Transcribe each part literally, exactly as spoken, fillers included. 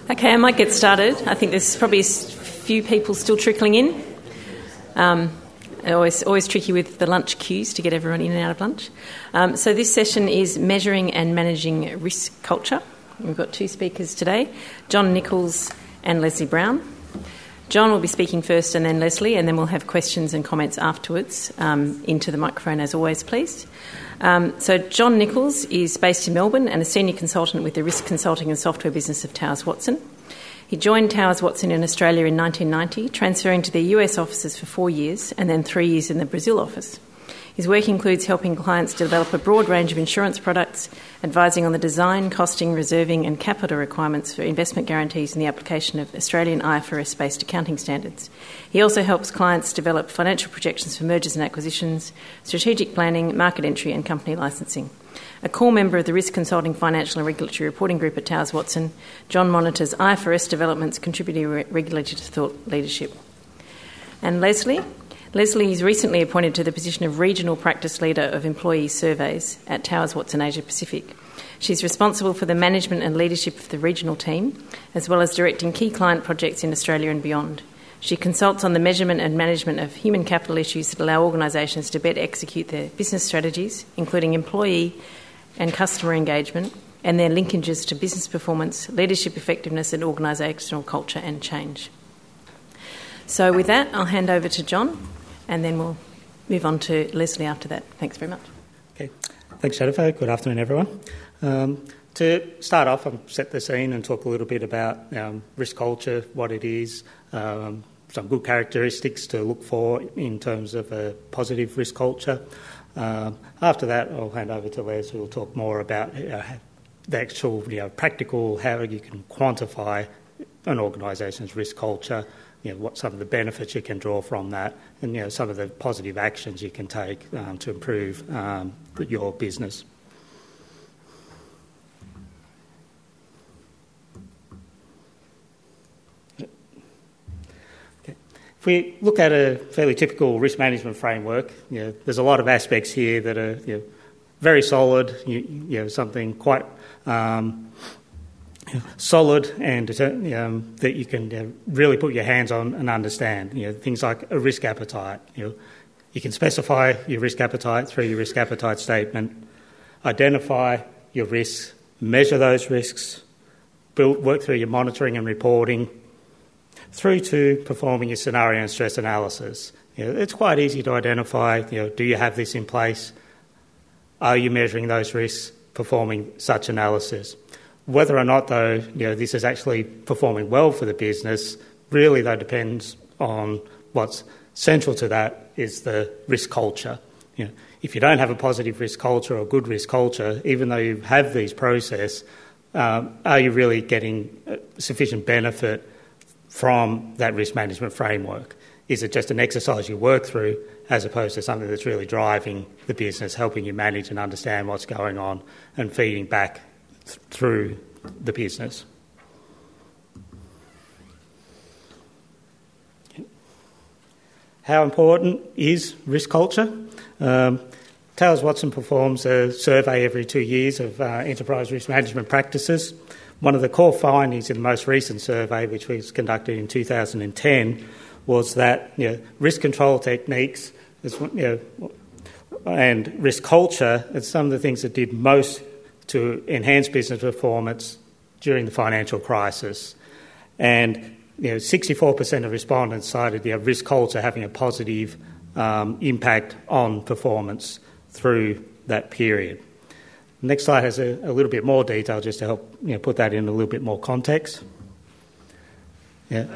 Okay, I might get started. I think there's probably a few people still trickling in. Um, always, always tricky with the lunch queues to get everyone in and out of lunch. Um, so this session is measuring and managing risk culture. We've got two speakers today, John Nichols and Leslie Brown. John will be speaking first and then Leslie, and then we'll have questions and comments afterwards. Um, into the microphone as always, please. Um, so John Nichols is based in Melbourne and a senior consultant with the risk consulting and software business of Towers Watson. He joined Towers Watson in Australia in nineteen ninety, transferring to the U S offices for four years and then three years in the Brazil office. His work includes helping clients develop a broad range of insurance products, advising on the design, costing, reserving and capital requirements for investment guarantees and the application of Australian I F R S-based accounting standards. He also helps clients develop financial projections for mergers and acquisitions, strategic planning, market entry and company licensing. A core member of the Risk Consulting Financial and Regulatory Reporting Group at Towers Watson, John monitors I F R S developments, contributing regularly to thought leadership. And Leslie? Leslie is recently appointed to the position of Regional Practice Leader of Employee Surveys at Towers Watson Asia Pacific. She's responsible for the management and leadership of the regional team, as well as directing key client projects in Australia and beyond. She consults on the measurement and management of human capital issues that allow organisations to better execute their business strategies, including employee and customer engagement, and their linkages to business performance, leadership effectiveness and organisational culture and change. So with that, I'll hand over to John, and then we'll move on to Leslie after that. Thanks very much. Okay. Thanks, Jennifer. Good afternoon, everyone. Um, to start off, I'll set the scene and talk a little bit about um, risk culture, what it is, um, some good characteristics to look for in terms of a positive risk culture. Um, after that, I'll hand over to Les, who will talk more about uh, the actual, you know, practical, how you can quantify an organisation's risk culture, you know, what some of the benefits you can draw from that, and you know, some of the positive actions you can take um, to improve um, your business. Okay. If we look at a fairly typical risk management framework, you know, there's a lot of aspects here that are you know, very solid, you, you know, something quite um, solid and um, that you can uh, really put your hands on and understand. You know, things like a risk appetite. You know, you can specify your risk appetite through your risk appetite statement, identify your risks, measure those risks, build, work through your monitoring and reporting, through to performing your scenario and stress analysis. You know, it's quite easy to identify, you know, do you have this in place? Are you measuring those risks, performing such analysis? Whether or not, though, you know, this is actually performing well for the business, really, though, depends on what's central to that is the risk culture. You know, if you don't have a positive risk culture or good risk culture, even though you have these processes, um, are you really getting sufficient benefit from that risk management framework? Is it just an exercise you work through as opposed to something that's really driving the business, helping you manage and understand what's going on and feeding back th- through the business? How important is risk culture? Um, Towers Watson performs a survey every two years of uh, enterprise risk management practices. One of the core findings in the most recent survey, which was conducted in two thousand ten, was that you know, risk control techniques is, you know, and risk culture are some of the things that did most to enhance business performance during the financial crisis. And you know, sixty-four percent of respondents cited the you know, risk culture having a positive um, impact on performance through that period. The next slide has a, a little bit more detail just to help you know, put that in a little bit more context. Yeah.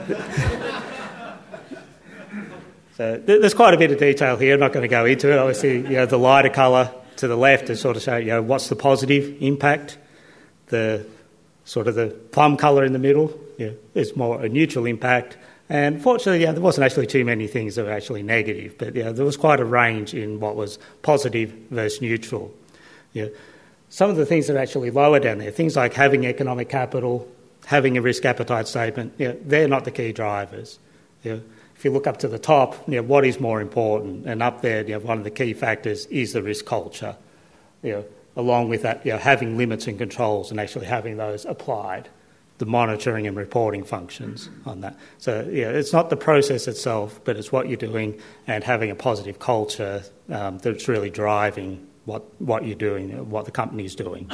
So there's quite a bit of detail here. I'm not going to go into it. Obviously, you know, the lighter colour to the left is sort of showing you know, what's the positive impact. The sort of the plum colour in the middle you know, is more a neutral impact. And fortunately, yeah, there wasn't actually too many things that were actually negative, but yeah, there was quite a range in what was positive versus neutral. Yeah. Some of the things that are actually lower down there, things like having economic capital, having a risk appetite statement, yeah, they're not the key drivers. Yeah. If you look up to the top, you know, what is more important? And up there, you know, one of the key factors is the risk culture. You know, along with that, you know, having limits and controls and actually having those applied. the monitoring and reporting functions on that. So, yeah, it's not the process itself, but it's what you're doing and having a positive culture um, that's really driving what, what you're doing, what the company is doing.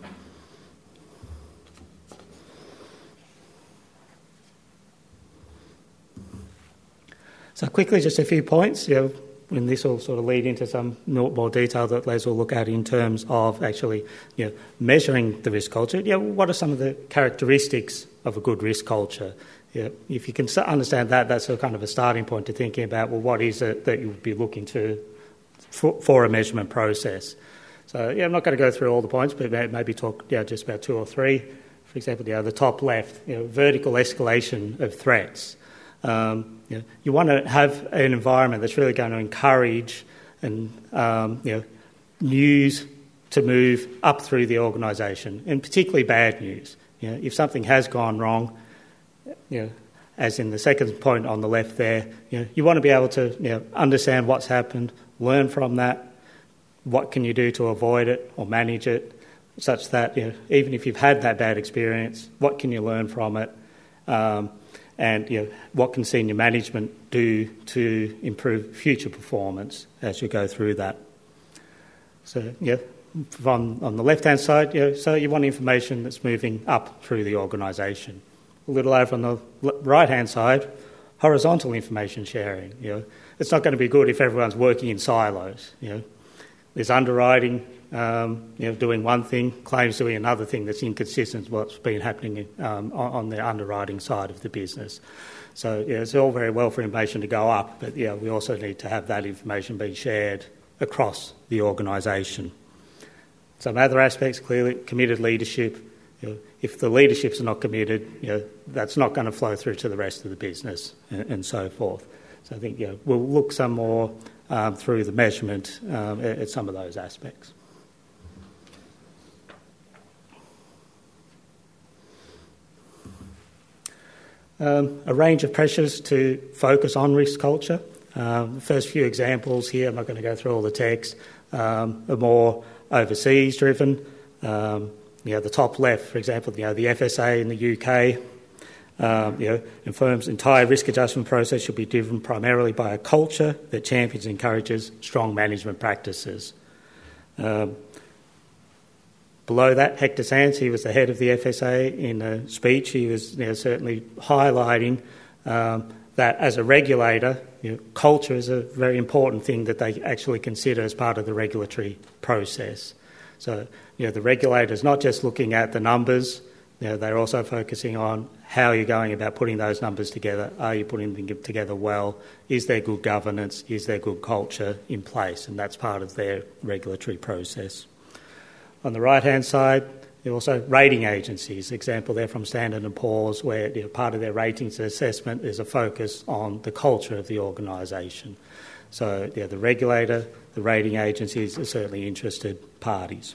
So quickly, just a few points, you know, and this will sort of lead into some more detail that Les will look at in terms of actually, you know, measuring the risk culture. You know, what are some of the characteristics of a good risk culture? You know, if you can understand that, that's a kind of a starting point to thinking about, well, what is it that you would be looking to for, for a measurement process? So, yeah, I'm not going to go through all the points, but maybe talk yeah, just about two or three. For example, you know, the top left, you know, vertical escalation of threats. Um, you know, you want to have an environment that's really going to encourage and um, you know, news to move up through the organisation, and particularly bad news. You know, if something has gone wrong, you know, as in the second point on the left there, you know, you want to be able to you know, understand what's happened, learn from that, what can you do to avoid it or manage it, such that you know, even if you've had that bad experience, what can you learn from it? Um, And you know, what can senior management do to improve future performance as you go through that? So, yeah, on, on the left-hand side, you know, so you want information that's moving up through the organisation. A little over on the right-hand side, horizontal information sharing. You know, it's not going to be good if everyone's working in silos. You know, there's underwriting. Um, you know, doing one thing, claims doing another thing that's inconsistent with what's been happening um, on, on the underwriting side of the business. So, yeah, it's all very well for information to go up, but, yeah, we also need to have that information being shared across the organisation. Some other aspects, clearly, committed leadership. You know, if the leadership's not committed, you know, that's not going to flow through to the rest of the business and, and so forth. So I think, you know, we'll look some more um, through the measurement um, at, at some of those aspects. Um, a range of pressures to focus on risk culture. Um, the first few examples here, I'm not going to go through all the text, um, are more overseas driven. Um, you know, the top left, for example, you know, the F S A in the U K, um, you know, and firms' entire risk adjustment process should be driven primarily by a culture that champions and encourages strong management practices. Um, Below that, Hector Sands, he was the head of the F S A. In a speech, he was you know, certainly highlighting um, that as a regulator, you know, culture is a very important thing that they actually consider as part of the regulatory process. So, you know, the regulator is not just looking at the numbers, you know, they're also focusing on how you're going about putting those numbers together. Are you putting them together well? Is there good governance? Is there good culture in place? And that's part of their regulatory process. On the right-hand side, there are also rating agencies. Example there from Standard and Poor's, where you know, part of their ratings assessment is a focus on the culture of the organisation. So yeah, the regulator, the rating agencies are certainly interested parties.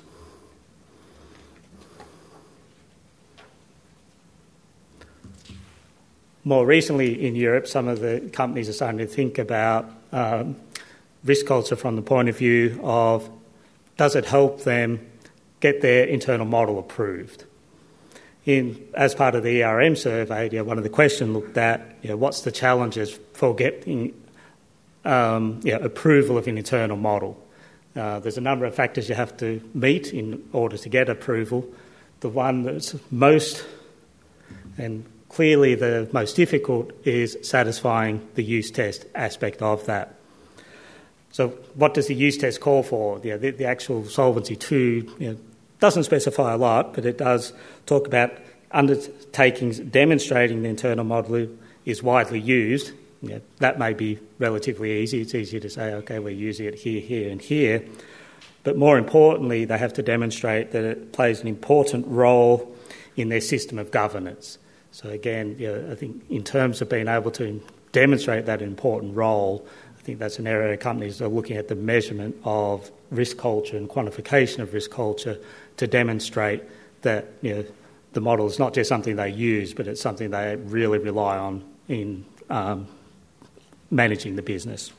More recently in Europe, some of the companies are starting to think about um, risk culture from the point of view of, does it help them get their internal model approved? In, as part of the E R M survey, you know, one of the questions looked at, you know, what's the challenges for getting um, you know, approval of an internal model? Uh, there's a number of factors you have to meet in order to get approval. The one that's most, and clearly the most difficult, is satisfying the use test aspect of that. So what does the use test call for? You know, the, the actual Solvency two you know, doesn't specify a lot, but it does talk about undertakings demonstrating the internal model is widely used. You know, that may be relatively easy. It's easy to say, OK, we're using it here, here and here. But more importantly, they have to demonstrate that it plays an important role in their system of governance. So again, you know, I think in terms of being able to demonstrate that important role, I think that's an area companies are looking at the measurement of risk culture and quantification of risk culture to demonstrate that you know, the model is not just something they use, but it's something they really rely on in um, managing the business.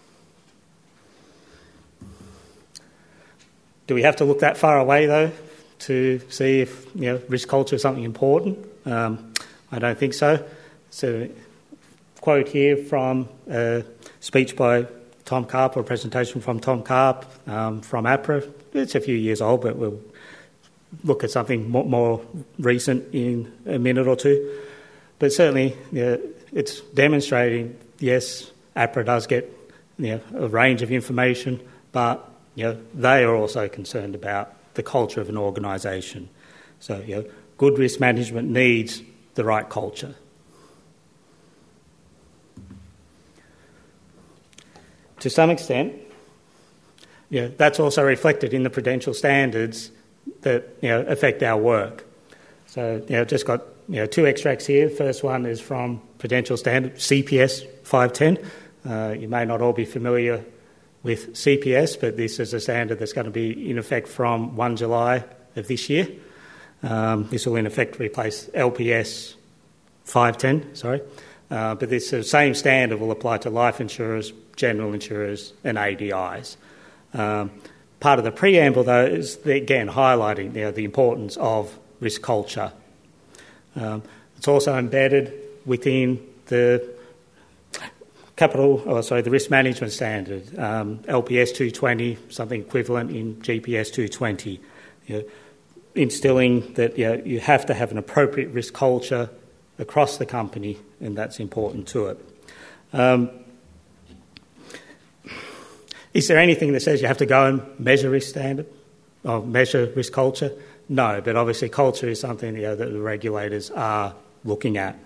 Do we have to look that far away, though, to see if you know risk culture is something important. Um, I don't think so. So, quote here from a speech by Tom Karp, or a presentation from Tom Karp um, from APRA. It's a few years old, but we'll look at something more, more recent in a minute or two. But certainly, you know, it's demonstrating, yes, APRA does get you know, a range of information, but you know, they are also concerned about the culture of an organisation. So, you know, good risk management needs the right culture. To some extent, yeah, that's also reflected in the prudential standards that you know affect our work. So, you know, I've just got you know two extracts here. The first one is from Prudential Standard C P S five ten. Uh, you may not all be familiar with C P S, but this is a standard that's going to be in effect from the first of July of this year. Um, this will in effect replace L P S five ten. Sorry, uh, but this uh, same standard will apply to life insurers, general insurers, and A D Is. Um, part of the preamble, though, is the, again highlighting you know, the importance of risk culture. Um, it's also embedded within the capital, oh, sorry, the risk management standard, um, L P S two twenty, something equivalent in G P S two twenty, you know, instilling that you know, you have to have an appropriate risk culture across the company, and that's important to it. Um, Is there anything that says you have to go and measure risk standard or measure risk culture? No, but obviously culture is something you know, that the regulators are looking at.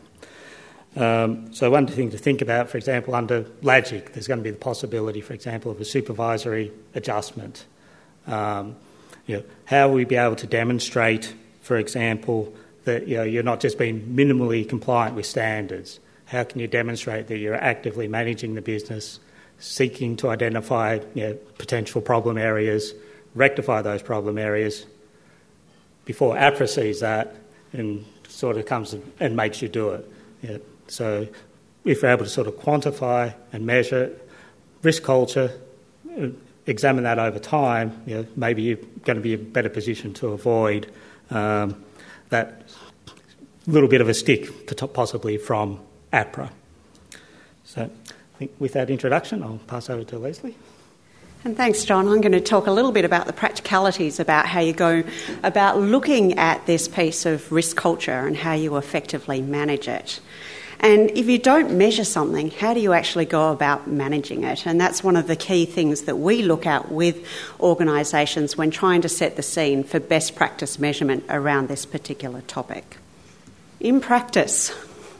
Um, so one thing to think about, for example, under LAGIC, there's going to be the possibility, for example, of a supervisory adjustment. Um, you know, how will we be able to demonstrate, for example, that you know, you're not just being minimally compliant with standards? How can you demonstrate that you're actively managing the business, seeking to identify you know, potential problem areas, rectify those problem areas before APRA sees that and sort of comes and makes you do it. You know, so if we're able to sort of quantify and measure risk culture, examine that over time, you know, maybe you're going to be in a better position to avoid um, that little bit of a stick possibly from APRA. So I think with that introduction, I'll pass over to Leslie. And thanks, John. I'm going to talk a little bit about the practicalities about how you go about looking at this piece of risk culture and how you effectively manage it. And if you don't measure something, how do you actually go about managing it? And that's one of the key things that we look at with organisations when trying to set the scene for best practice measurement around this particular topic. In practice,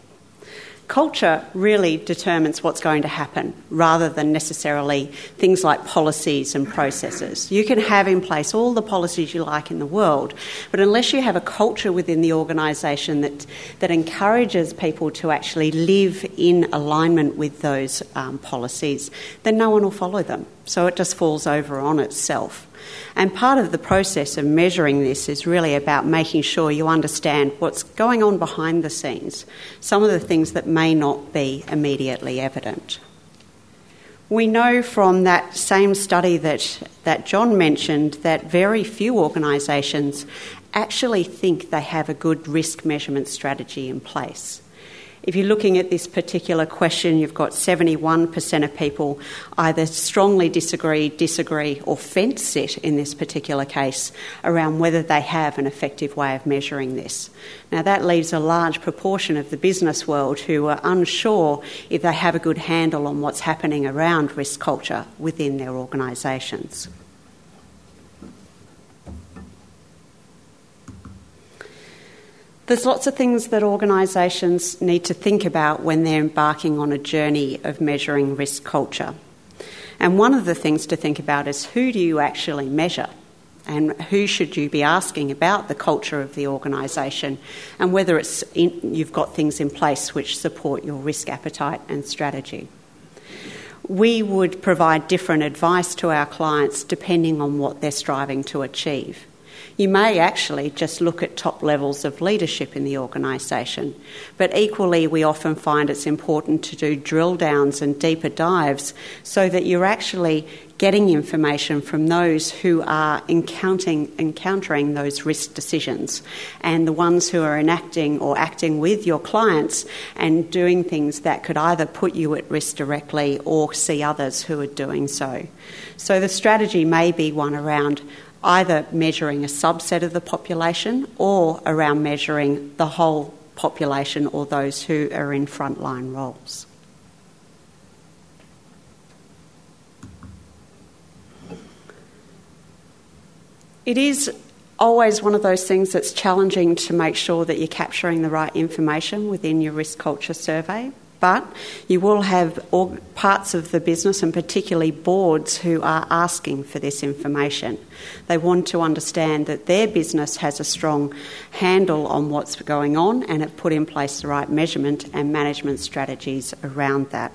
culture really determines what's going to happen rather than necessarily things like policies and processes. You can have in place all the policies you like in the world, but unless you have a culture within the organisation that, that encourages people to actually live in alignment with those um, policies, then no one will follow them. So it just falls over on itself. And part of the process of measuring this is really about making sure you understand what's going on behind the scenes, some of the things that may not be immediately evident. We know from that same study that, that John mentioned that very few organisations actually think they have a good risk measurement strategy in place. If you're looking at this particular question, you've got seventy-one percent of people either strongly disagree, disagree or fence sit in this particular case around whether they have an effective way of measuring this. Now that leaves a large proportion of the business world who are unsure if they have a good handle on what's happening around risk culture within their organisations. There's lots of things that organisations need to think about when they're embarking on a journey of measuring risk culture. And one of the things to think about is who do you actually measure and who should you be asking about the culture of the organisation and whether it's in, you've got things in place which support your risk appetite and strategy. We would provide different advice to our clients depending on what they're striving to achieve. You may actually just look at top levels of leadership in the organisation, but equally we often find it's important to do drill downs and deeper dives so that you're actually getting information from those who are encountering, encountering those risk decisions, and the ones who are enacting or acting with your clients and doing things that could either put you at risk directly or see others who are doing so. So the strategy may be one around either measuring a subset of the population or around measuring the whole population or those who are in frontline roles. It is always one of those things that's challenging to make sure that you're capturing the right information within your risk culture survey. But you will have all parts of the business, and particularly boards, who are asking for this information. They want to understand that their business has a strong handle on what's going on and have put in place the right measurement and management strategies around that.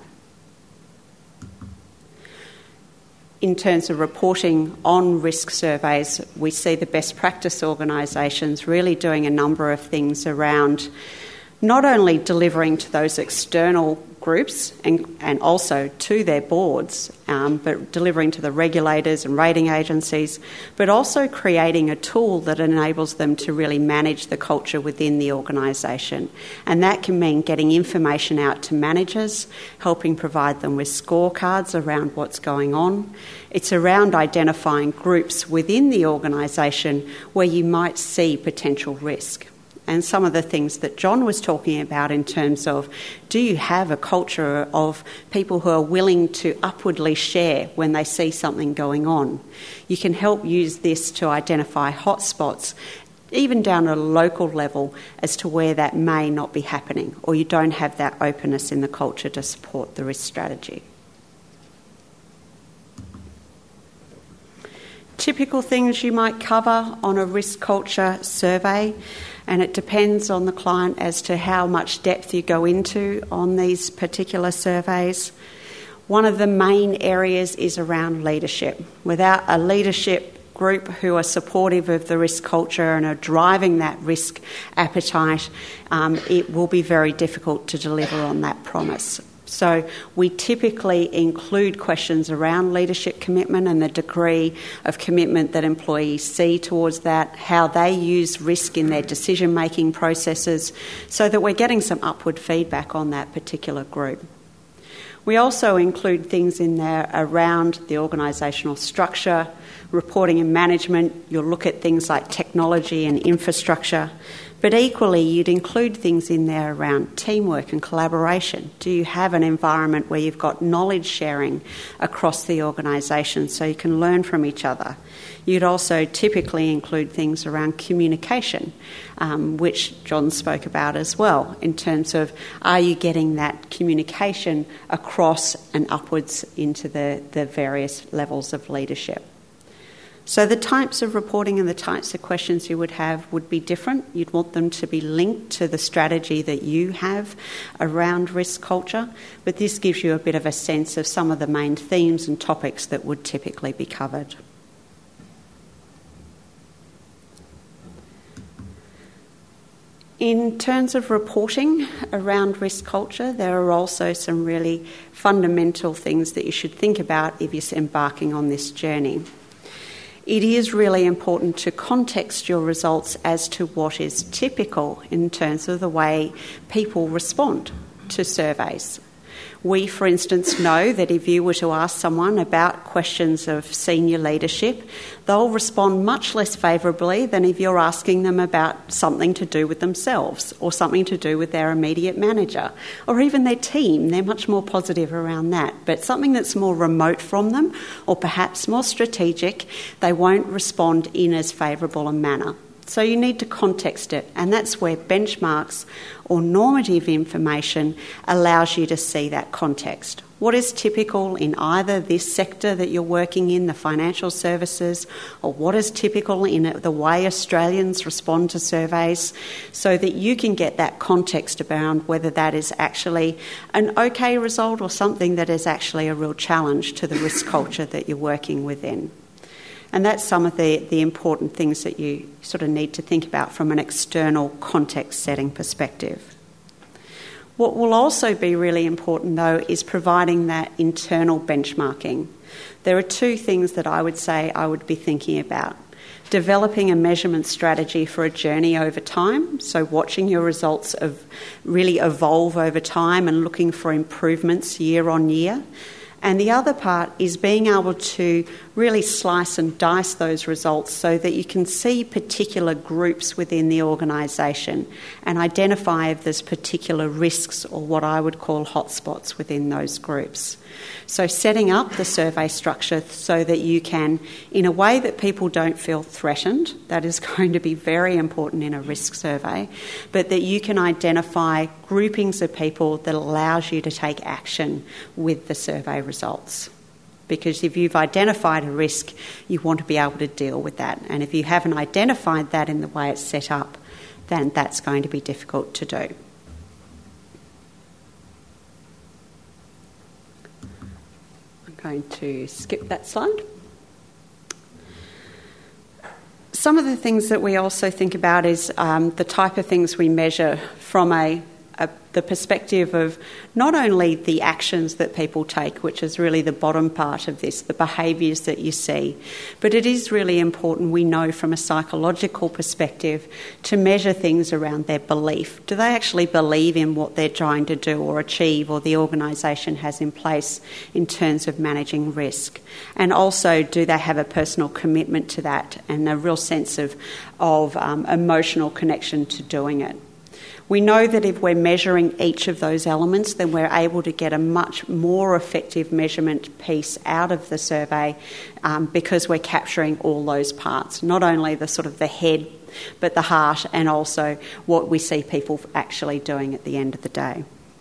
In terms of reporting on risk surveys, we see the best practice organisations really doing a number of things around not only delivering to those external groups and, and also to their boards, um, but delivering to the regulators and rating agencies, but also creating a tool that enables them to really manage the culture within the organisation. And that can mean getting information out to managers, helping provide them with scorecards around what's going on. It's around identifying groups within the organisation where you might see potential risk. And some of the things that John was talking about in terms of, do you have a culture of people who are willing to upwardly share when they see something going on? You can help use this to identify hotspots, even down at a local level, as to where that may not be happening, or you don't have that openness in the culture to support the risk strategy. Typical things you might cover on a risk culture survey, and it depends on the client as to how much depth you go into on these particular surveys. One of the main areas is around leadership. Without a leadership group who are supportive of the risk culture and are driving that risk appetite, um, it will be very difficult to deliver on that promise. So we typically include questions around leadership commitment and the degree of commitment that employees see towards that, how they use risk in their decision-making processes, so that we're getting some upward feedback on that particular group. We also include things in there around the organisational structure, reporting and management. You'll look at things like technology and infrastructure. But equally, you'd include things in there around teamwork and collaboration. Do you have an environment where you've got knowledge sharing across the organisation so you can learn from each other? You'd also typically include things around communication, um, which John spoke about as well, in terms of, are you getting that communication across and upwards into the, the various levels of leadership? So the types of reporting and the types of questions you would have would be different. You'd want them to be linked to the strategy that you have around risk culture, but this gives you a bit of a sense of some of the main themes and topics that would typically be covered. In terms of reporting around risk culture, there are also some really fundamental things that you should think about if you're embarking on this journey. It is really important to context your results as to what is typical in terms of the way people respond to surveys. We, for instance, know that if you were to ask someone about questions of senior leadership, they'll respond much less favourably than if you're asking them about something to do with themselves or something to do with their immediate manager or even their team. They're much more positive around that. But something that's more remote from them or perhaps more strategic, they won't respond in as favourable a manner. So you need to context it, and that's where benchmarks or normative information allows you to see that context. What is typical in either this sector that you're working in, the financial services, or what is typical in the way Australians respond to surveys, so that you can get that context around whether that is actually an okay result or something that is actually a real challenge to the risk culture that you're working within. And that's some of the, the important things that you sort of need to think about from an external context-setting perspective. What will also be really important, though, is providing that internal benchmarking. there are two things that I would say I would be thinking about. Developing a measurement strategy for a journey over time, so watching your results of really evolve over time and looking for improvements year on year. And the other part is being able to really slice and dice those results so that you can see particular groups within the organisation and identify if there's particular risks or what I would call hotspots within those groups. So setting up the survey structure so that you can, in a way that people don't feel threatened, that is going to be very important in a risk survey, but that you can identify groupings of people that allows you to take action with the survey results. Because if you've identified a risk, you want to be able to deal with that. And if you haven't identified that in the way it's set up, then that's going to be difficult to do. I'm going to skip that slide. Some of the things that we also think about is um, the type of things we measure from a A, the perspective of not only the actions that people take, which is really the bottom part of this, the behaviours that you see, but it is really important, we know from a psychological perspective, to measure things around their belief. Do they actually believe in what they're trying to do or achieve or the organisation has in place in terms of managing risk? And also, do they have a personal commitment to that and a real sense of, of um, emotional connection to doing it? We know that if we're measuring each of those elements, then we're able to get a much more effective measurement piece out of the survey um, because we're capturing all those parts, not only the sort of the head, but the heart and also what we see people actually doing at the end of the day.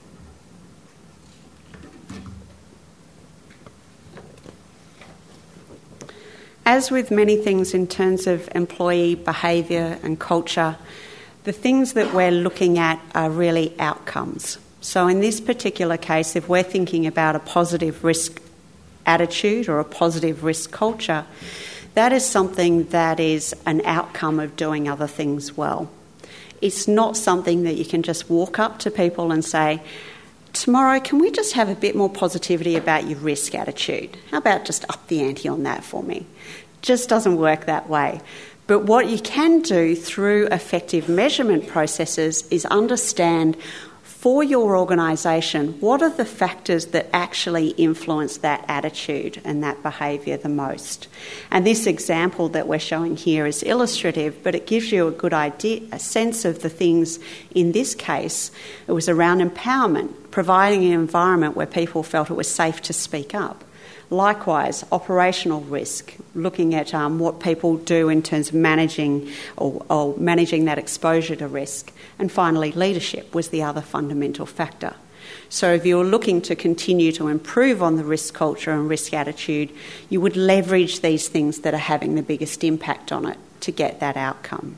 As with many things in terms of employee behaviour and culture, the things that we're looking at are really outcomes. So in this particular case, if we're thinking about a positive risk attitude or a positive risk culture, that is something that is an outcome of doing other things well. It's not something that you can just walk up to people and say, tomorrow, can we just have a bit more positivity about your risk attitude? How about just up the ante on that for me? Just doesn't work that way. But what you can do through effective measurement processes is understand for your organisation what are the factors that actually influence that attitude and that behaviour the most. And this example that we're showing here is illustrative, but it gives you a good idea, a sense of the things in this case. It was around empowerment, providing an environment where people felt it was safe to speak up. Likewise, operational risk, looking at um, what people do in terms of managing or, or managing that exposure to risk. And finally, leadership was the other fundamental factor. So if you're looking to continue to improve on the risk culture and risk attitude, you would leverage these things that are having the biggest impact on it to get that outcome.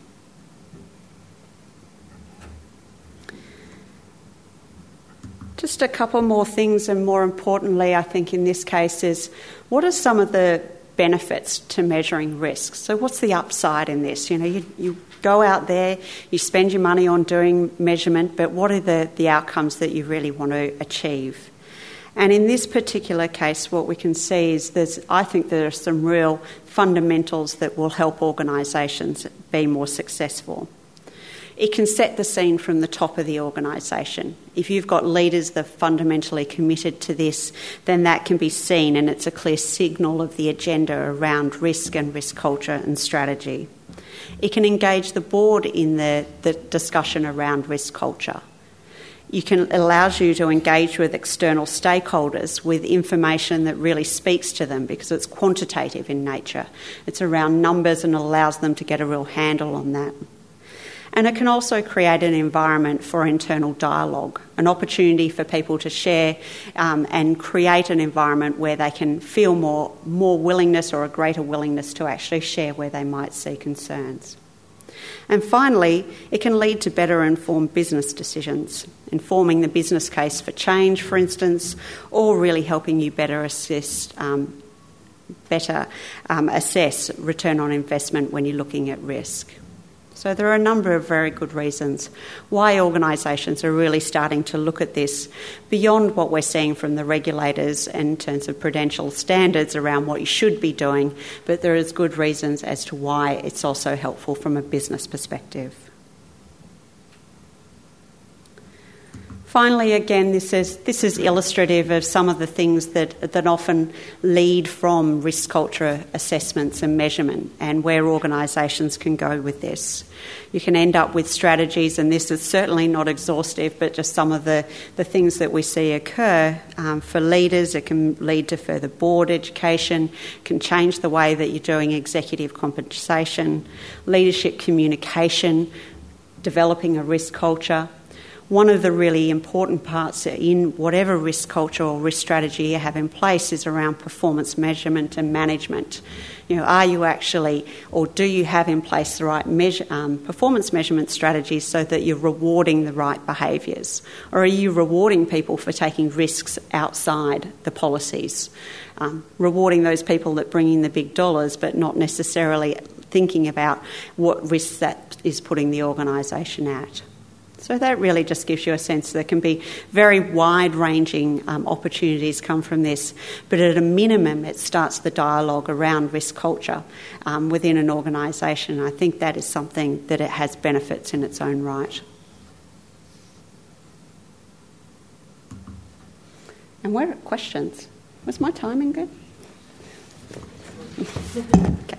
Just a couple more things, and more importantly, I think in this case, is what are some of the benefits to measuring risks? So what's the upside in this? You know, you, you go out there, you spend your money on doing measurement, but what are the, the outcomes that you really want to achieve? And in this particular case, what we can see is there's, I think there are some real fundamentals that will help organisations be more successful. It can set the scene from the top of the organisation. If you've got leaders that are fundamentally committed to this, then that can be seen, and it's a clear signal of the agenda around risk and risk culture and strategy. It can engage the board in the, the discussion around risk culture. You can, it allows you to engage with external stakeholders with information that really speaks to them because it's quantitative in nature. It's around numbers and allows them to get a real handle on that. And it can also create an environment for internal dialogue, an opportunity for people to share um, and create an environment where they can feel more, more willingness or a greater willingness to actually share where they might see concerns. And finally, it can lead to better informed business decisions, informing the business case for change, for instance, or really helping you better assess, um, better um, assess return on investment when you're looking at risk. So there are a number of very good reasons why organisations are really starting to look at this beyond what we're seeing from the regulators in terms of prudential standards around what you should be doing, but there is good reasons as to why it's also helpful from a business perspective. Finally, again, this is this is illustrative of some of the things that, that often lead from risk culture assessments and measurement, and where organisations can go with this. You can end up with strategies, and this is certainly not exhaustive, but just some of the, the things that we see occur. Um, for leaders, it can lead to further board education, can change the way that you're doing executive compensation, leadership communication, developing a risk culture. One of the really important parts in whatever risk culture or risk strategy you have in place is around performance measurement and management. You know, are you actually, or do you have in place the right measure, um, performance measurement strategies so that you're rewarding the right behaviours? Or are you rewarding people for taking risks outside the policies? Um, rewarding those people that bring in the big dollars, but not necessarily thinking about what risks that is putting the organisation at. So that really just gives you a sense there can be very wide-ranging um, opportunities come from this, but at a minimum it starts the dialogue around risk culture um, within an organisation. I think that is something that it has benefits in its own right. And where are questions? Was my timing good? Okay.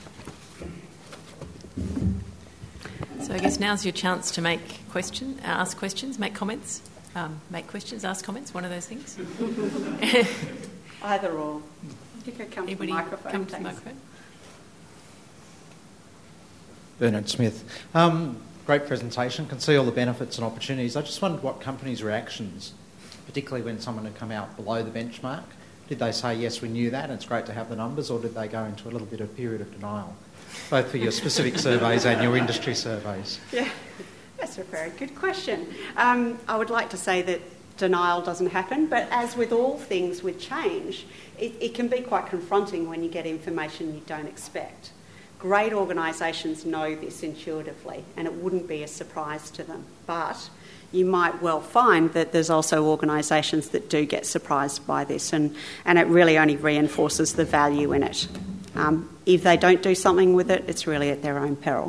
So I guess now's your chance to make question, uh, ask questions, make comments, um, make questions, ask comments. One of those things. Either or. You could come Anybody to the microphone. Come to the microphone. Bernard Smith. Um, great presentation. Can see all the benefits and opportunities. I just wondered what companies' reactions, particularly when someone had come out below the benchmark. Did they say, yes, we knew that, and it's great to have the numbers, or did they go into a little bit of period of denial? Both for your specific surveys and your industry surveys. Yeah, that's a very good question. Um, I would like to say that denial doesn't happen, but as with all things with change, it, it can be quite confronting when you get information you don't expect. Great organisations know this intuitively, and it wouldn't be a surprise to them. But you might well find that there's also organisations that do get surprised by this, and, and it really only reinforces the value in it. Um, if they don't do something with it, it's really at their own peril.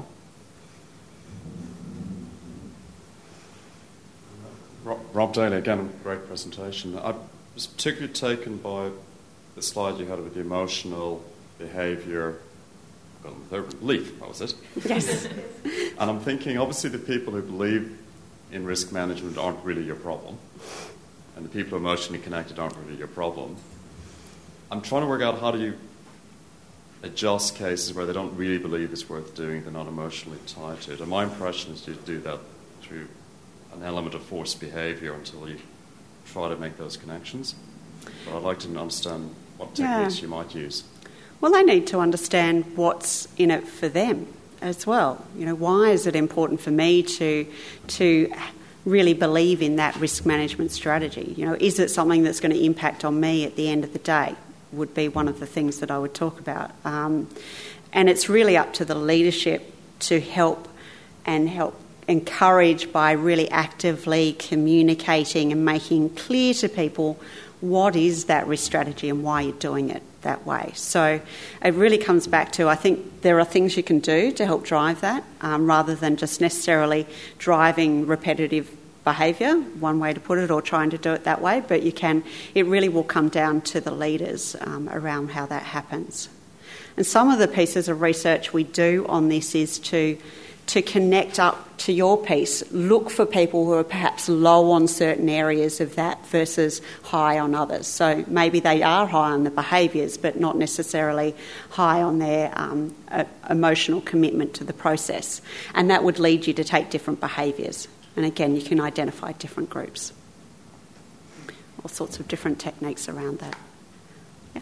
Rob Daly, again, great presentation. I was particularly taken by the slide you had with the emotional behaviour, well, belief, what was it? Yes. And I'm thinking, obviously, the people who believe in risk management aren't really your problem, and the people emotionally connected aren't really your problem. I'm trying to work out how do you adjust cases where they don't really believe it's worth doing, they're not emotionally tied to it. And my impression is you do that through an element of forced behaviour until you try to make those connections. But I'd like to understand what techniques yeah. you might use. Well, they need to understand what's in it for them as well. You know, why is it important for me to to really believe in that risk management strategy? You know, is it something that's going to impact on me at the end of the day? Would be one of the things that I would talk about. Um, and it's really up to the leadership to help and help encourage by really actively communicating and making clear to people what is that risk strategy and why you're doing it that way. So it really comes back to, I think there are things you can do to help drive that um, rather than just necessarily driving repetitive behaviour, one way to put it, or trying to do it that way, but you can, it really will come down to the leaders um, around how that happens. And some of the pieces of research we do on this is to to connect up to your piece, look for people who are perhaps low on certain areas of that versus high on others. So maybe they are high on the behaviours, but not necessarily high on their um, uh, emotional commitment to the process. And that would lead you to take different behaviours. And again, you can identify different groups. All sorts of different techniques around that. Yeah.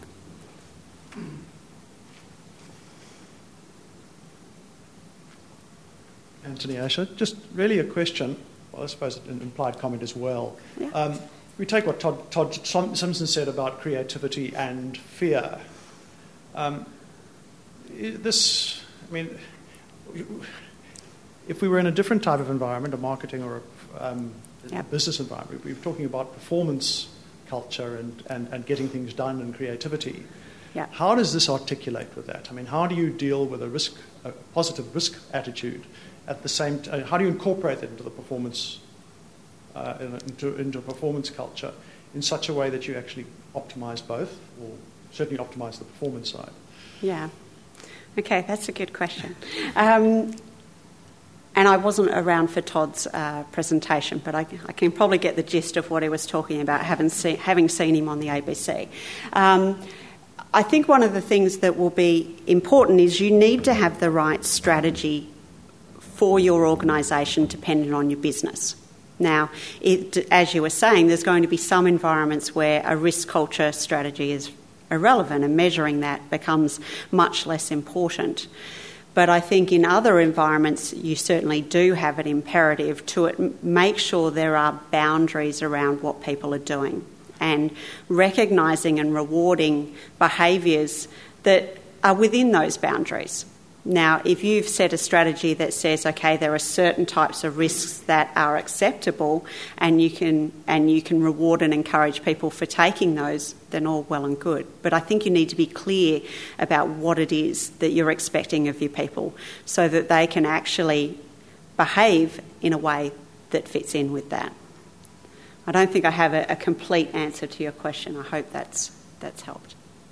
Anthony Asher, just really a question, well, I suppose an implied comment as well. Yeah. Um, we take what Todd, Todd Simpson said about creativity and fear. Um, this, I mean, if we were in a different type of environment, a marketing or a um, Yep. business environment, we were talking about performance culture and, and, and getting things done and creativity. Yep. How does this articulate with that? I mean, how do you deal with a risk, a positive risk attitude at the same time? How do you incorporate that into the performance, uh, into, into a performance culture in such a way that you actually optimize both, or certainly optimize the performance side? Yeah. Okay, that's a good question. Um, and I wasn't around for Todd's uh, presentation, but I, I can probably get the gist of what he was talking about, having seen, having seen him on the A B C. Um, I think one of the things that will be important is you need to have the right strategy for your organisation depending on your business. Now, it, as you were saying, there's going to be some environments where a risk culture strategy is irrelevant and measuring that becomes much less important. But I think in other environments you certainly do have an imperative to it, make sure there are boundaries around what people are doing and recognising and rewarding behaviours that are within those boundaries. Now, if you've set a strategy that says, okay, there are certain types of risks that are acceptable and you can and you can reward and encourage people for taking those, then all well and good. But I think you need to be clear about what it is that you're expecting of your people so that they can actually behave in a way that fits in with that. I don't think I have a, a complete answer to your question. I hope that's that's helped.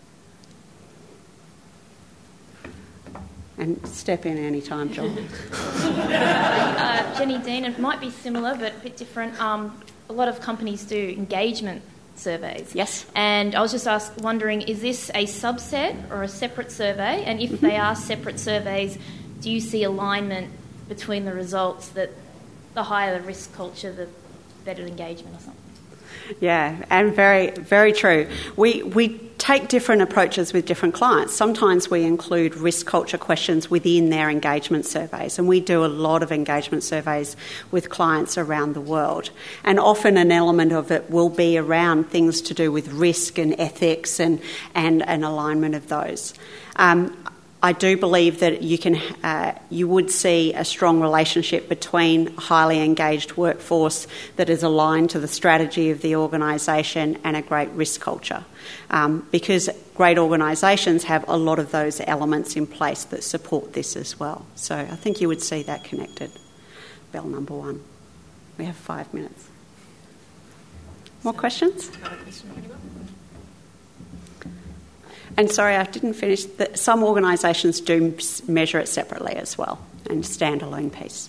And step in any time, John. uh, Jenny Dean, it might be similar but a bit different. Um, a lot of companies do engagement surveys. Yes. And I was just ask, wondering, is this a subset or a separate survey? And if Mm-hmm. they are separate surveys, do you see alignment between the results that the higher the risk culture, the better engagement or something? Yeah, and very, very true. We we take different approaches with different clients. Sometimes we include risk culture questions within their engagement surveys, and we do a lot of engagement surveys with clients around the world. And often an element of it will be around things to do with risk and ethics and, and an alignment of those. Um, I do believe that you can, uh, you would see a strong relationship between a highly engaged workforce that is aligned to the strategy of the organisation and a great risk culture, um, because great organisations have a lot of those elements in place that support this as well. So I think you would see that connected. Bell number one. We have five minutes. More questions? And sorry, I didn't finish. The, some organisations do measure it separately as well, and standalone piece.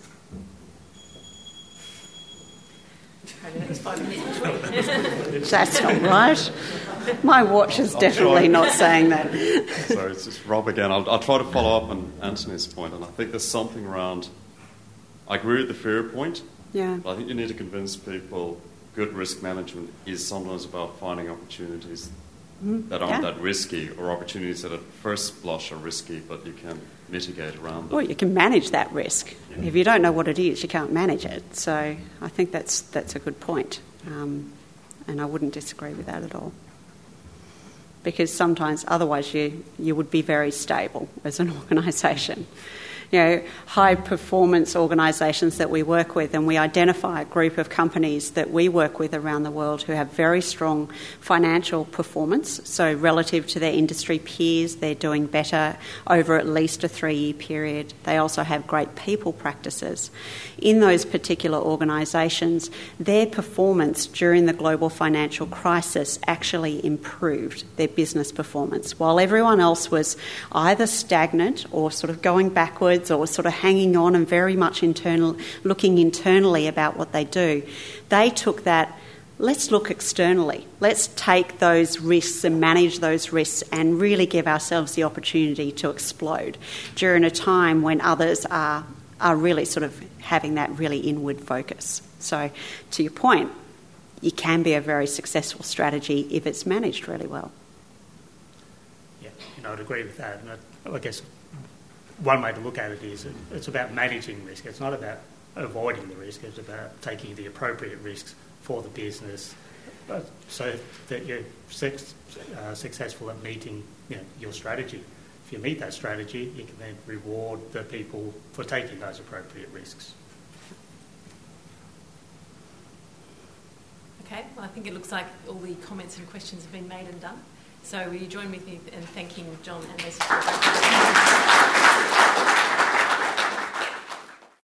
That's not right. My watch is definitely not saying that. Sorry, it's just Rob again. I'll, I'll try to follow up on Anthony's point, and I think there's something around. I agree with the fear point. Yeah. But I think you need to convince people good risk management is sometimes about finding opportunities Mm-hmm. that aren't yeah. that risky, or opportunities that at first blush are risky, but you can mitigate around them. Well, you can manage that risk. Yeah. If you don't know what it is, you can't manage it. So I think that's that's a good point, um, and I wouldn't disagree with that at all. Because sometimes, otherwise, you you would be very stable as an organisation. You know, high-performance organisations that we work with, and we identify a group of companies that we work with around the world who have very strong financial performance. So relative to their industry peers, they're doing better over at least a three-year period. They also have great people practices. In those particular organisations, their performance during the global financial crisis actually improved their business performance. While everyone else was either stagnant or sort of going backwards or sort of hanging on and very much internal, looking internally about what they do, they took that, let's look externally. Let's take those risks and manage those risks and really give ourselves the opportunity to explode during a time when others are, are really sort of having that really inward focus. So to your point, it can be a very successful strategy if it's managed really well. Yeah, you know, I'd agree with that. And I, I guess one way to look at it is it's about managing risk. It's not about avoiding the risk. It's about taking the appropriate risks for the business uh, so that you're su- uh, successful at meeting, you know, your strategy. if you meet that strategy, you can then reward the people for taking those appropriate risks. Okay, well, I think it looks like all the comments and questions have been made and done. So will you join me in thanking John and Lisa for